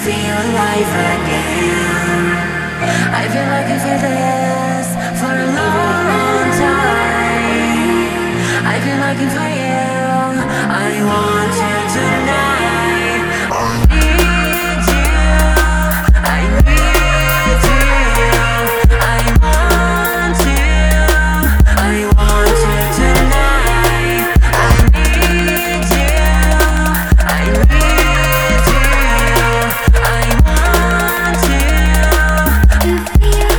feel alive again. I've been looking for this for a long time. I've been looking for you. I want you tonight. I need you. I need you. I want you. I want you tonight. I need you. I need you. I want you to feel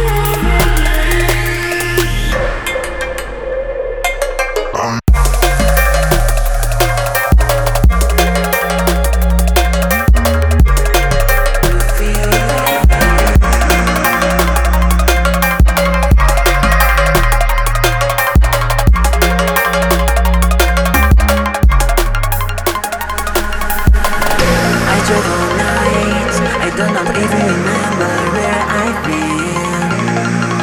all night. I do not even remember where I've been.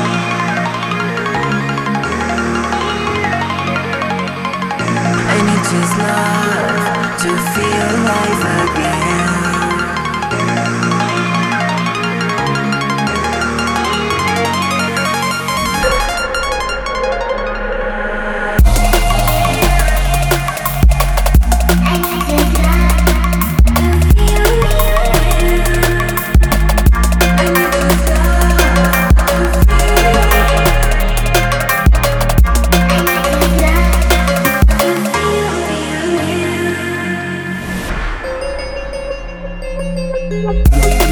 I need this love to feel alive again. We'll be right back.